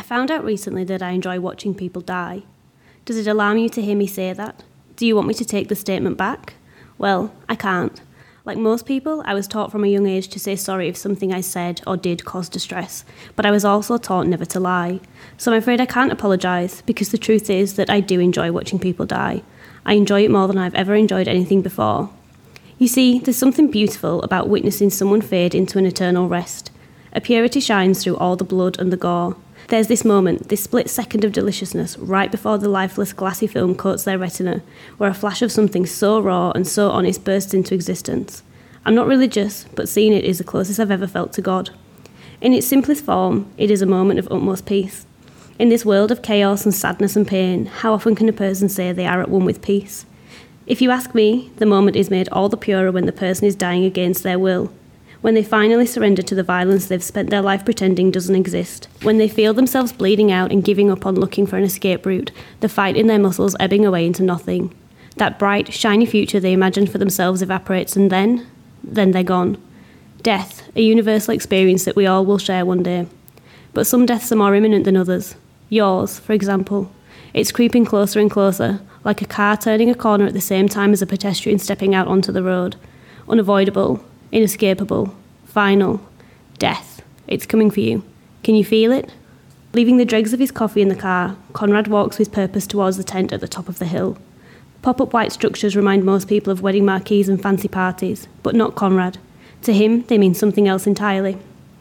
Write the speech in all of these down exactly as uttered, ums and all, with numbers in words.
found out recently that I enjoy watching people die. Does it alarm you to hear me say that? Do you want me to take the statement back? Well, I can't. Like most people, I was taught from a young age to say sorry if something I said or did caused distress, but I was also taught never to lie. So I'm afraid I can't apologise, because the truth is that I do enjoy watching people die. I enjoy it more than I've ever enjoyed anything before. You see, there's something beautiful about witnessing someone fade into an eternal rest. A purity shines through all the blood and the gore. There's this moment, this split second of deliciousness right before the lifeless glassy film coats their retina, where a flash of something so raw and so honest bursts into existence. I'm not religious, but seeing it is the closest I've ever felt to God. In its simplest form, it is a moment of utmost peace. In this world of chaos and sadness and pain, how often can a person say they are at one with peace? If you ask me, the moment is made all the purer when the person is dying against their will. When they finally surrender to the violence they've spent their life pretending doesn't exist. When they feel themselves bleeding out and giving up on looking for an escape route, the fight in their muscles ebbing away into nothing. That bright, shiny future they imagined for themselves evaporates, and then, then they're gone. Death, a universal experience that we all will share one day. But some deaths are more imminent than others. Yours, for example. It's creeping closer and closer, like a car turning a corner at the same time as a pedestrian stepping out onto the road. Unavoidable. Inescapable, final, death. It's coming for you. Can you feel it? Leaving the dregs of his coffee in the car, Conrad walks with purpose towards the tent at the top of the hill. Pop-up white structures remind most people of wedding marquees and fancy parties, but not Conrad. To him, they mean something else entirely.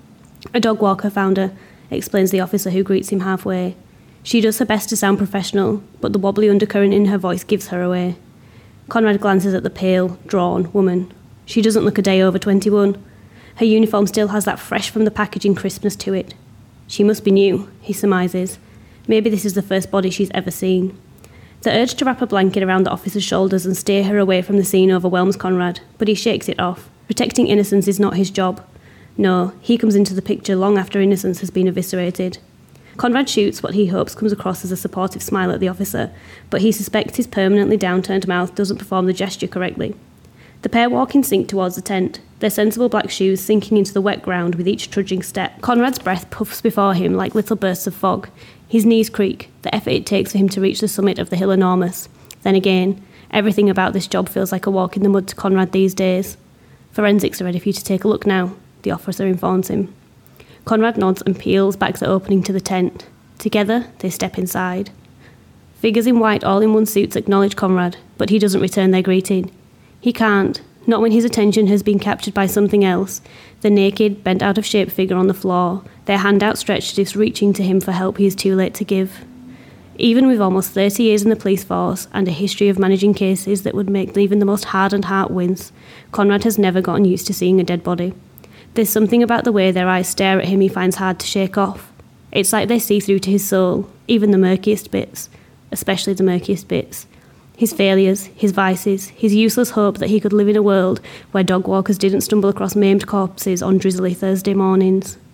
A dog walker found her, explains the officer who greets him halfway. She does her best to sound professional, but the wobbly undercurrent in her voice gives her away. Conrad glances at the pale, drawn woman. She doesn't look a day over twenty-one. Her uniform still has that fresh from the packaging crispness to it. She must be new, he surmises. Maybe this is the first body she's ever seen. The urge to wrap a blanket around the officer's shoulders and steer her away from the scene overwhelms Conrad, but he shakes it off. Protecting innocence is not his job. No, he comes into the picture long after innocence has been eviscerated. Conrad shoots what he hopes comes across as a supportive smile at the officer, but he suspects his permanently downturned mouth doesn't perform the gesture correctly. The pair walk in sync towards the tent, their sensible black shoes sinking into the wet ground with each trudging step. Conrad's breath puffs before him like little bursts of fog. His knees creak, the effort it takes for him to reach the summit of the hill enormous. Then again, everything about this job feels like a walk in the mud to Conrad these days. Forensics are ready for you to take a look now, the officer informs him. Conrad nods and peels back the opening to the tent. Together, they step inside. Figures in white all-in-one suits acknowledge Conrad, but he doesn't return their greeting. He can't, not when his attention has been captured by something else, the naked, bent out-of-shape figure on the floor, their hand outstretched as if reaching to him for help he is too late to give. Even with almost thirty years in the police force and a history of managing cases that would make even the most hardened heart wince, Conrad has never gotten used to seeing a dead body. There's something about the way their eyes stare at him he finds hard to shake off. It's like they see through to his soul, even the murkiest bits, especially the murkiest bits. His failures, his vices, his useless hope that he could live in a world where dog walkers didn't stumble across maimed corpses on drizzly Thursday mornings.